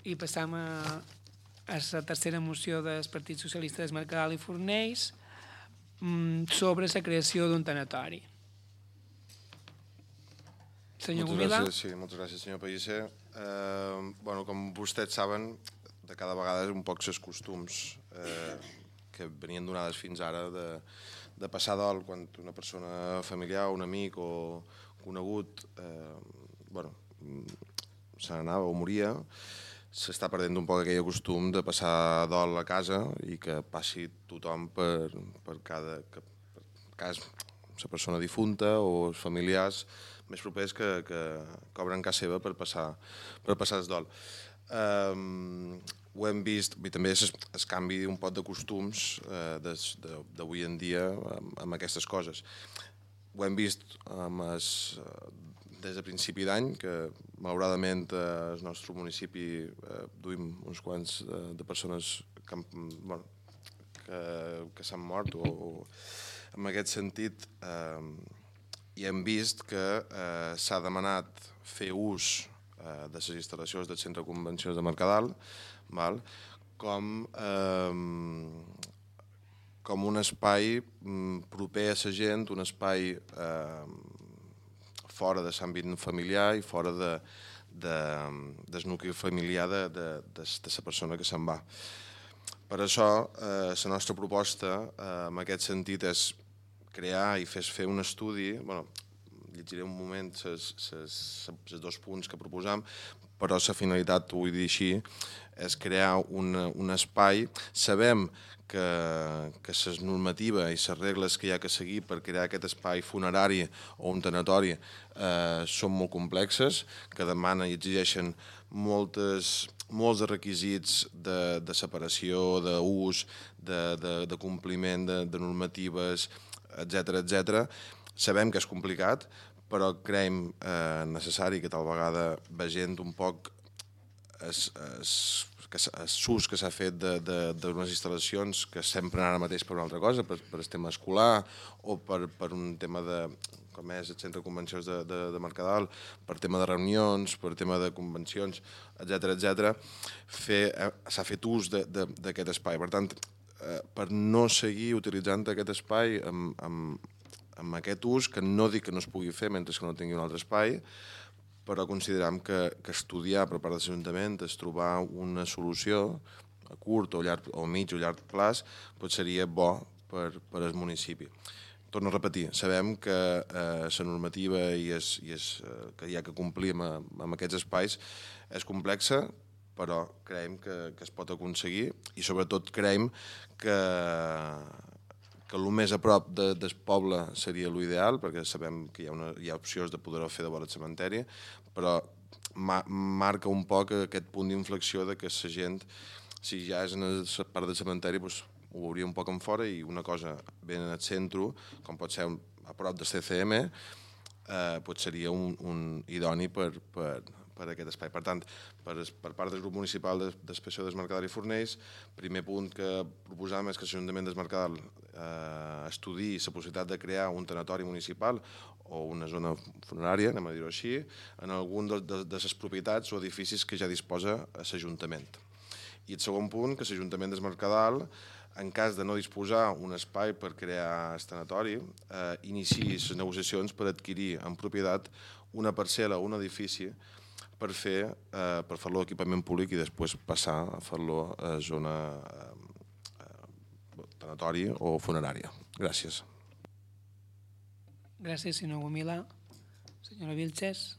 I passam a la tercera moció del Partit Socialista de Mercadal i Fornells sobre la creació d'un tanatori. Senyor Gomila. Moltes gràcies, senyor Pellicer. Com vostès saben, de cada vegada un poc els costums que venien donades fins ara de passar dol quan una persona familiar, un amic o conegut se n'anava o moria. S'està perdent un poc aquell costum de passar dol a casa i que passi tothom per cada cas, la persona difunta o els familiars més propers que obren casa seva per passar el dol. Ho hem vist, i també es canvi un pot de costums d'avui en dia amb aquestes coses. Ho hem vist des de principi d'any, que malauradament al nostre municipi duim uns quants de persones que s'han mort o en aquest sentit i hem vist que s'ha demanat fer ús de les instal·lacions del Centre de Convencions de Mercadal com un espai proper a la gent, un espai fora de l'àmbit familiar i fora del nucli familiar de la persona que se'n va. Per això, la nostra proposta en aquest sentit és crear i fer un estudi, llegiré un moment els dos punts que proposam, però la finalitat, ho vull dir així, és crear un espai. Sabem que la normativa i les regles que hi ha que seguir per crear aquest espai funerari o un tanatori són molt complexes, que demanen i exigeixen molts de requisits de separació, d'ús, de compliment de normatives, etc. Sabem que és complicat, però creiem necessari que tal vegada vegem un poc l'ús que s'ha fet d'unes instal·lacions que sempre ara mateix per una altra cosa, per el tema escolar o per un tema com és el Centre de Convencions de Mercadal, per tema de reunions, per tema de convencions, etc. S'ha fet ús d'aquest espai. Per tant, per no seguir utilitzant aquest espai amb aquest ús, que no dic que no es pugui fer mentre que no tingui un altre espai, però considerem que estudiar per part de l'Ajuntament és trobar una solució a curt o mig o llarg plaç seria bo per al municipi. Torno a repetir, sabem que la normativa que hi ha que complir amb aquests espais és complexa, però creiem que es pot aconseguir i sobretot creiem que el més a prop del poble seria l'ideal, perquè sabem que hi ha opcions de poder-ho fer de vora el cementeri, però marca un poc aquest punt d'inflexió de que la gent, si ja és en la part del cementeri, ho veuria un poc en fora i una cosa ben en el centre, com pot ser a prop del CCM, seria un idoni per aquest espai. Per tant, per part del grup municipal d'Expressió del Mercadal i Fornells, primer punt que proposam és que l'Ajuntament del Mercadal estudiï la possibilitat de crear un tanatori municipal o una zona funerària, anem a dir-ho així, en algun de les propietats o edificis que ja disposa l'Ajuntament. I el segon punt, que l'Ajuntament del Mercadal, en cas de no disposar un espai per crear el tanatori, iniciï les negociacions per adquirir en propietat una parcel·la o un edifici per fer-lo equipament públic i després passar a fer-lo a zona tanatori o funerària. Gràcies. Gràcies, senyor Gomila. Senyora Vilches.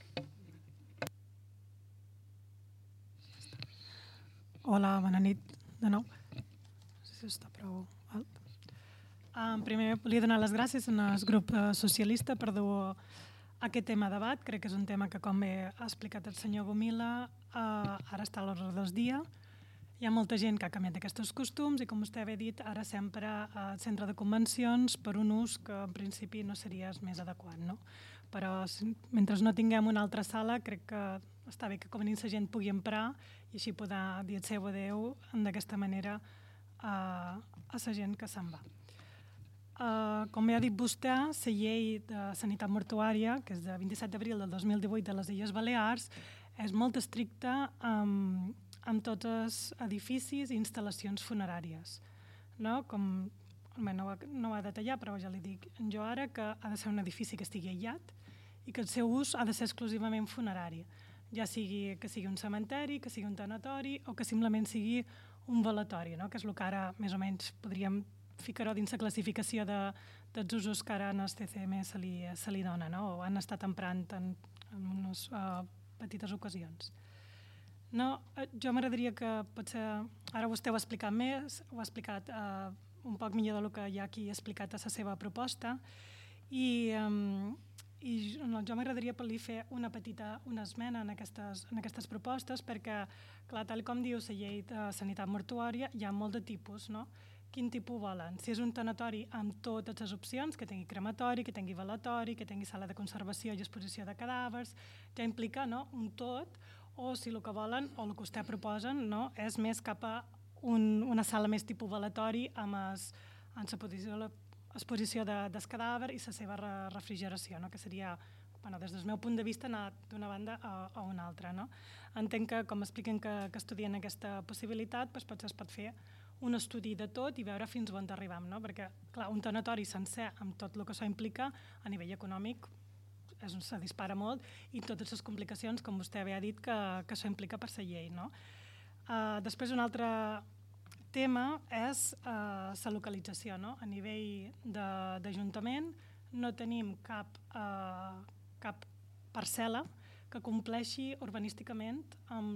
Hola, bona nit de nou. No sé si està prou alt. Primer, volia donar les gràcies al grup socialista per dur aquest tema a debat. Crec que és un tema que, com bé ha explicat el senyor Gomila, ara està a l'ordre del dia. Hi ha molta gent que ha canviat aquests costums i, com vostè havia dit, ara sempre al centre de convencions per un ús que en principi no seria el més adequat, no? Però mentre no tinguem una altra sala, crec que està bé que com a mínim la gent pugui emprar i així poder dir el seu adeu d'aquesta manera a la gent que se'n va. Com ja ha dit vostè, la llei de sanitat mortuària, que és de 27 d'abril del 2018 de les Illes Balears, és molt estricte amb tots els edificis i instal·lacions funeràries. No? Com, no ho ha de detallar, però ja li dic jo ara que ha de ser un edifici que estigui aïllat i que el seu ús ha de ser exclusivament funerari, ja sigui que sigui un cementeri, que sigui un tanatori o que simplement sigui un velatori, no? Que és el que ara més o menys podríem ficar-ho dins la classificació dels usos que ara en el CCM se li dona, no? O han estat emprant en unes petites ocasions. No, jo m'agradaria que potser, ara vostè ho ha explicat més, ho ha explicat un poc millor del que ja aquí ha explicat a la seva proposta, i jo m'agradaria per-li fer una esmena en aquestes propostes, perquè, clar, tal com diu la llei de sanitat mortuària, hi ha molt de tipus, no? Quin tipus volen? Si és un tanatori amb totes les opcions, que tingui crematori, que tingui velatori, que tingui sala de conservació i exposició de cadàvers, ja implica, no?, un tot, o si el que volen, o el que vostè proposen, no?, és més cap a una sala més tipus velatori amb l'exposició del cadàver i la seva refrigeració, no?, que seria, des del meu punt de vista, anar d'una banda a una altra. No? Entenc que, com expliquen que estudien aquesta possibilitat, doncs potser es pot fer un estudi de tot i veure fins on arribam, no? Perquè, clar, un tanatori sencer, amb tot el que això implica, a nivell econòmic, se dispara molt, i totes les complicacions, com vostè havia dit, que això implica per la llei. No? Després, un altre tema és la localització. No? A nivell d'Ajuntament no tenim cap parcel·la que compleixi urbanísticament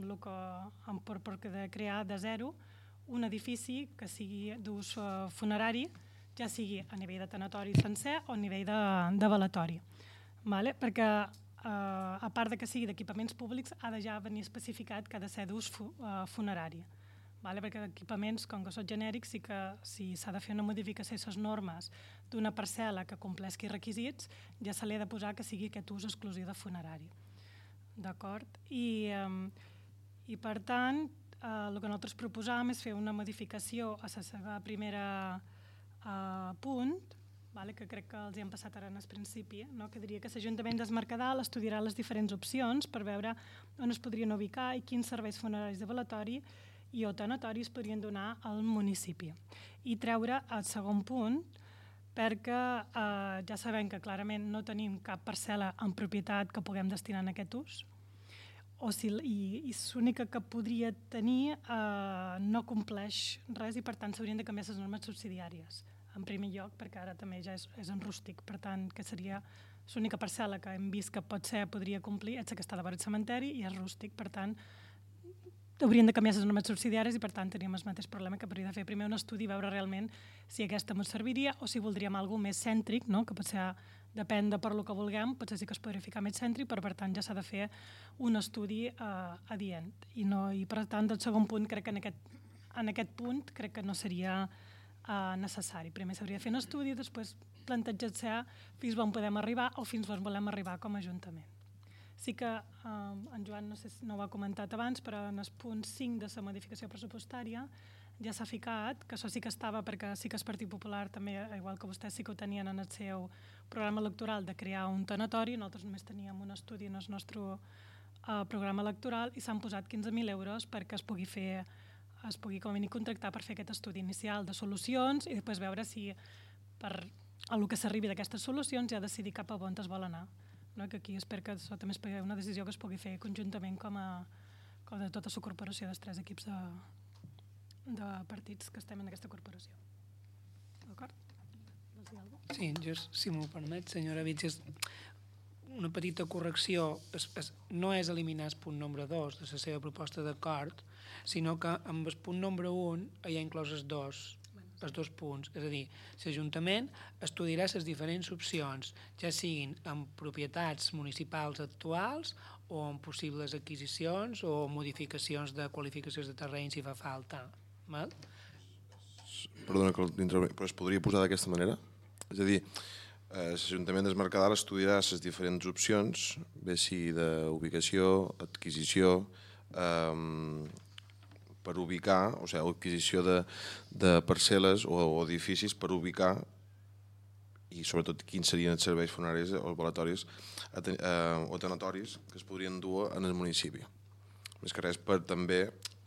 per crear de zero un edifici que sigui d'ús funerari, ja sigui a nivell de tanatori sencer o a nivell de velatori. Perquè, a part que sigui d'equipaments públics, ha de ja venir especificat que ha de ser d'ús funerari. Perquè equipaments, com que són genèrics, sí que si s'ha de fer una modificació a les normes d'una parcel·la que compleixi requisits, ja se li ha de posar que sigui aquest ús exclusiu de funerari. D'acord? I per tant, el que nosaltres proposàvem és fer una modificació a la seva primera punt, que crec que els hi han passat ara en el principi, que diria que l'Ajuntament del Mercadal estudiarà les diferents opcions per veure on es podrien ubicar i quins serveis funeraris de velatori i o tanatoris podrien donar al municipi. I treure el segon punt, perquè ja sabem que clarament no tenim cap parcel·la en propietat que puguem destinar a aquest ús, i l'única que podria tenir no compleix res i per tant s'haurien de canviar les normes subsidiàries. En primer lloc, perquè ara també ja és en rústic, per tant, que seria l'única parcel·la que hem vist que podria complir, és que està davant el cementeri i és rústic, per tant, haurien de canviar les normes subsidiàries i per tant teníem el mateix problema que hauria de fer primer un estudi i veure realment si aquesta ens serviria o si voldríem alguna cosa més cèntric, que potser depèn de per lo que vulguem, potser sí que es podria ficar més cèntric, però per tant ja s'ha de fer un estudi adient. I per tant, del segon punt, crec que en aquest punt crec que no seria necessari. Primer s'hauria de fer un estudi i després plantejar-se fins on podem arribar o fins on volem arribar com a Ajuntament. Sí que en Joan no ho ha comentat abans, però en el punt 5 de la modificació pressupostària ja s'ha ficat, que això sí que estava perquè sí que el Partit Popular també, igual que vostès sí que ho tenien en el seu programa electoral de crear un tanatori, nosaltres només teníem un estudi en el nostre programa electoral i s'han posat 15.000 euros perquè es pugui com a mínim contractar per fer aquest estudi inicial de solucions i després veure si per el que s'arribi d'aquestes solucions ja decidir cap a on es vol anar. Que aquí espero que això també és una decisió que es pugui fer conjuntament com de tota la corporació dels 3 equips de partits que estem en aquesta corporació. D'acord? Sí, si m'ho permet, senyora Vitges, una petita correcció. No és eliminar el punt número 2 de la seva proposta d'acord, sinó que amb el punt número 1 hi ha inclòs els dos punts. És a dir, l'Ajuntament estudiarà les diferents opcions, ja siguin en propietats municipals actuals o en possibles adquisicions o modificacions de qualificacions de terreny si fa falta. Perdona, però es podria posar d'aquesta manera? És a dir, l'Ajuntament del Mercadal estudiarà les diferents opcions, bé sigui d'ubicació, adquisició, per ubicar, o sigui, adquisició de parcel·les o edificis per ubicar i sobretot quins serien els serveis funeraris o velatoris o tanatoris que es podrien dur en el municipi. Més que res per també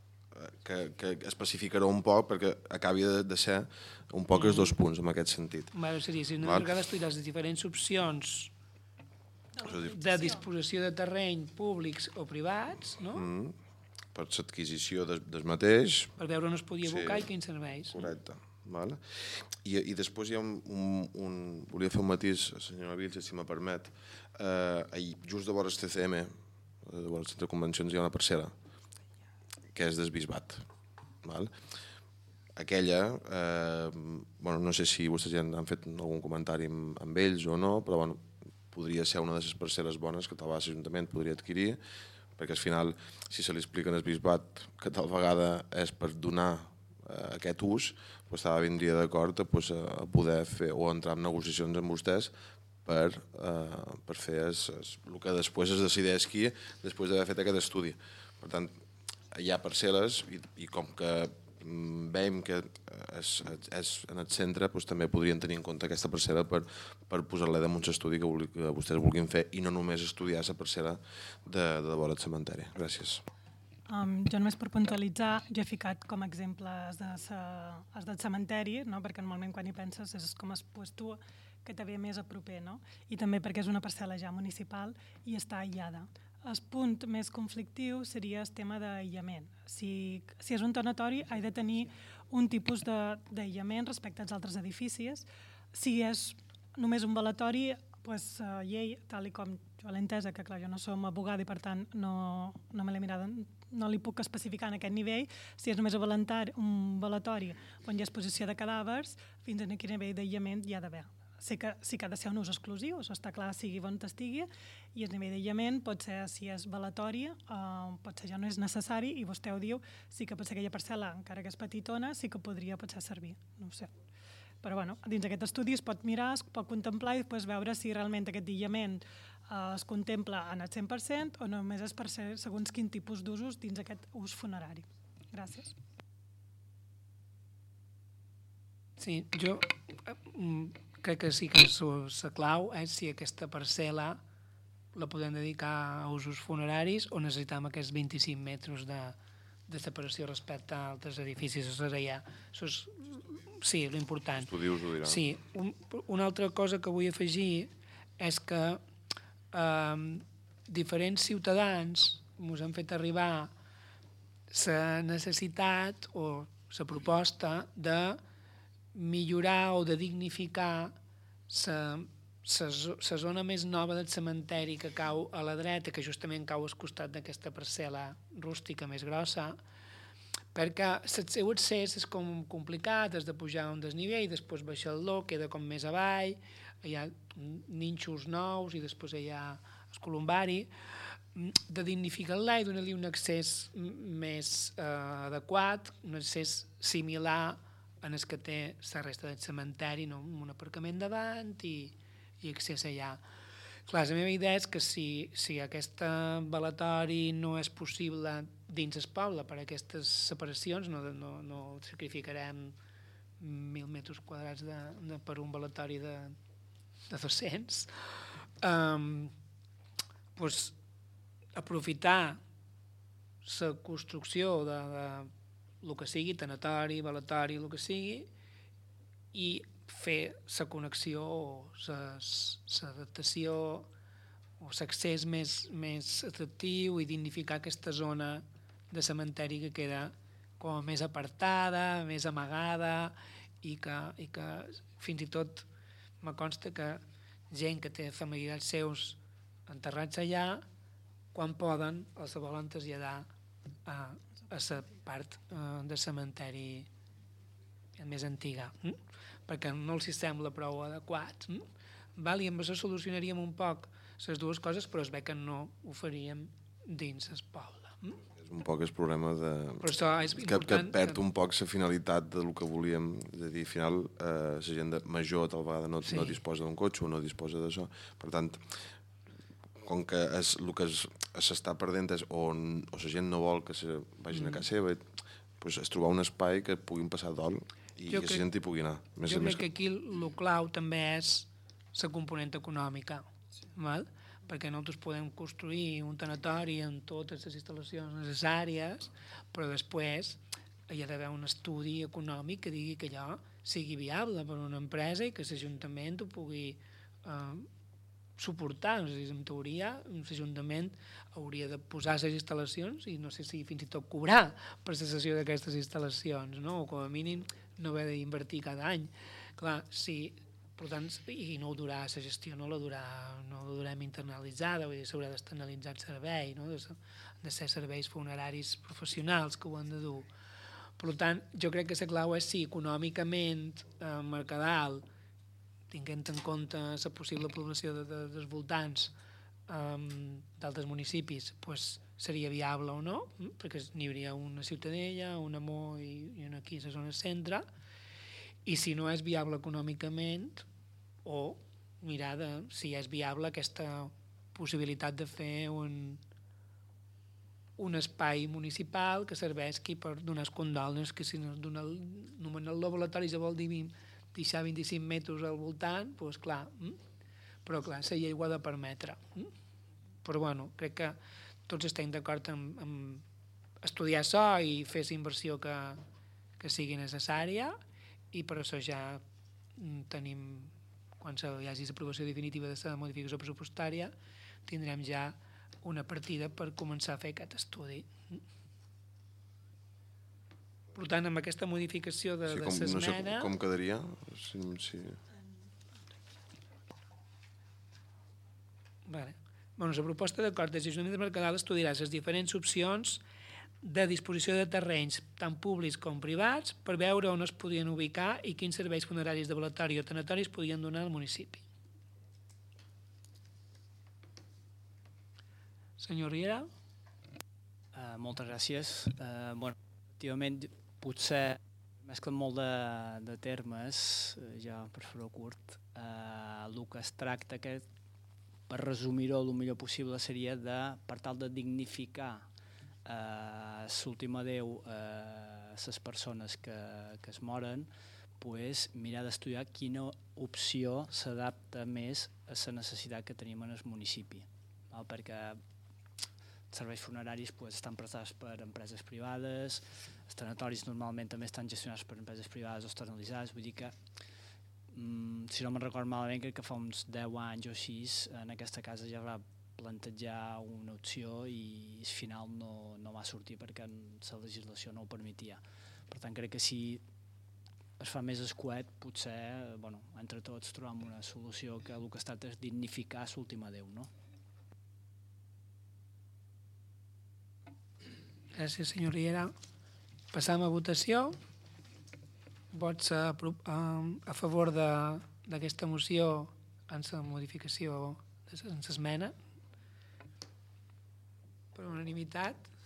que especificarà un poc perquè acabi de ser un poc els 2 punts en aquest sentit. Seria, si una vegada estudiar les diferents opcions de disposició de terreny públics o privats, no? Per l'adquisició del mateix. Per veure on es podia abocar i quins serveis. Correcte. Vale. I després hi ha volia fer un matís, senyora Vilches, si me permet. Just de vora el CCM, de vora el centre de convencions, hi ha una parcel·la que és del Bisbat. Val? Aquella, no sé si vostès ja han fet algun comentari amb ells o no, però podria ser una de les parcel·les bones que tal vegada l'Ajuntament podria adquirir, perquè al final, si se li explica al Bisbat que tal vegada és per donar aquest ús, vindria d'acord a poder fer o entrar en negociacions amb vostès per fer el que després es decideix qui després d'haver fet aquest estudi. Per tant, hi ha parcel·les i com que veiem que és en el centre, també podrien tenir en compte aquesta parcel·la per posar-la damunt l'estudi que vostès vulguin fer i no només estudiar la parcel·la de vora el cementeri. Gràcies. Jo només per puntualitzar, jo he ficat com a exemple els del cementeri, no? Perquè normalment quan hi penses és com es tu que te ve més a proper, no? I també perquè és una parcel·la ja municipal i està aïllada. El punt més conflictiu seria el tema d'aïllament. Si és un tanatori, ha de tenir un tipus d'aïllament respecte als altres edificis. Si és només un velatori, la llei, tal com jo l'he entesa, que clar, jo no som abogada i per tant no me l'he mirada, no li puc especificar en aquest nivell, si és només un velatori on hi ha exposició de cadàvers, fins a quin nivell d'aïllament hi ha d'haver. Sé que sí que ha de ser un ús exclusiu, això està clar, sigui on estigui, i el nivell d'aïllament pot ser, si és velatori, potser ja no és necessari, i vostè ho diu, sí que potser aquella parcel·la, encara que és petitona, sí que podria potser servir, no ho sé. Però dins d'aquest estudi es pot mirar, es pot contemplar i després veure si realment aquest aïllament es contempla en el 100% o només és per ser segons quin tipus d'usos dins aquest ús funerari. Gràcies. Sí, jo crec que sí que la clau és si aquesta parcel·la la podem dedicar a usos funeraris o necessitem aquests 25 metres de separació respecte a altres edificis. Això és sí, l'important. Estudis ho dirà. Sí, una altra cosa que vull afegir és que diferents ciutadans ens han fet arribar la necessitat o la proposta de millorar o de dignificar la zona més nova del cementeri que cau a la dreta, que justament cau al costat d'aquesta parcel·la rústica més grossa, perquè el seu accés és com complicat, has de pujar un desnivell, després baixar-lo, queda com més avall, hi ha nínxols nous i després hi ha el columbari, de dignificar-la i donar-li un accés més adequat, un accés similar en el que té la resta del cementeri, no? Amb un aparcament davant i accés allà. Clar, la meva idea és que si aquest velatori no és possible dins el poble per aquestes separacions, no sacrificarem 1.000 metres quadrats per un velatori de 200, aprofitar la construcció de el que sigui, tanatori, velatori, el que sigui, i fer la connexió o l'adaptació o l'accés més atractiu i dignificar aquesta zona de cementeri que queda com més apartada, més amagada i que fins i tot me consta que gent que té familiars seus enterrats allà, quan poden, els volen traslladar a la part de cementeri més antiga, perquè no els sembla prou adequat. I amb això solucionaríem un poc les dues coses, però es ve que no ho faríem dins el poble. És un poc el problema que perd un poc la finalitat del que volíem. És a dir, al final, la gent major tal vegada no disposa d'un cotxe o no disposa d'això. Per tant, com que el que s'està perdent és o la gent no vol que se vagin a casa seva, és trobar un espai que puguin passar dol i que la gent hi pugui anar. Jo crec que aquí el clau també és la component econòmica, perquè nosaltres podem construir un tanatori amb totes les instal·lacions necessàries, però després hi ha d'haver un estudi econòmic que digui que allò sigui viable per a una empresa i que l'Ajuntament ho pugui suportar. És a dir, en teoria, l'Ajuntament hauria de posar les instal·lacions i no sé si fins i tot cobrar per la cessió d'aquestes instal·lacions, no? O com a mínim no haver d'invertir cada any. Clar, sí, per tant, i no ho durà, la gestió no la durem internalitzada, vull dir, s'haurà d'externalitzar el servei, no? De ser serveis funeraris professionals que ho han de dur. Per tant, jo crec que la clau és si econòmicament Mercadal, tinguent en compte la possible població dels voltants d'altres municipis, seria viable o no, perquè n'hi hauria una Ciutadella, una Amor i una aquí a la zona centre, i si no és viable econòmicament, o mirar si és viable aquesta possibilitat de fer un espai municipal que serveixi per donar els condols, que si no nomenar el laboratori ja vol dir deixar 25 metres al voltant, doncs clar, però clar, la llei ho ha de permetre. Però bueno, crec que tots estem d'acord en estudiar això i fer la inversió que sigui necessària, i per això ja tenim, quan hi hagi l'aprovació definitiva de la modificació pressupostària, tindrem ja una partida per començar a fer aquest estudi. Per tant, amb aquesta modificació de l'esmena... No sé com quedaria. Sí. Vale. Bueno, la proposta d'acord de l'Ajuntament de Mercadal estudiarà les diferents opcions de disposició de terrenys, tant públics com privats, per veure on es podien ubicar i quins serveis funeraris de velatori o tanatoris podien donar al municipi. Senyor Riera? Moltes gràcies. Efectivament, potser mesclen molt de termes, ja per fer-ho curt. El que es tracta, que per resumir-ho el millor possible, seria per tal de dignificar l'últim adéu a les persones que es moren, mirar d'estudiar quina opció s'adapta més a la necessitat que tenim en el municipi. Perquè els serveis funeraris estan prestats per empreses privades, els tanatoris normalment també estan gestionats per empreses privades o externalitzades, vull dir que, si no me'n record malament, crec que fa uns 10 anys o així, en aquesta casa ja va plantejar una opció i al final no va sortir perquè la legislació no ho permetia. Per tant, crec que si es fa més escuet, potser entre tots trobem una solució que el que es tracta és dignificar l'últim adéu, no? Gràcies, senyor Riera. Passam a votació. Vots a favor d'aquesta moció en la modificació, en l'esmena. Per unanimitat.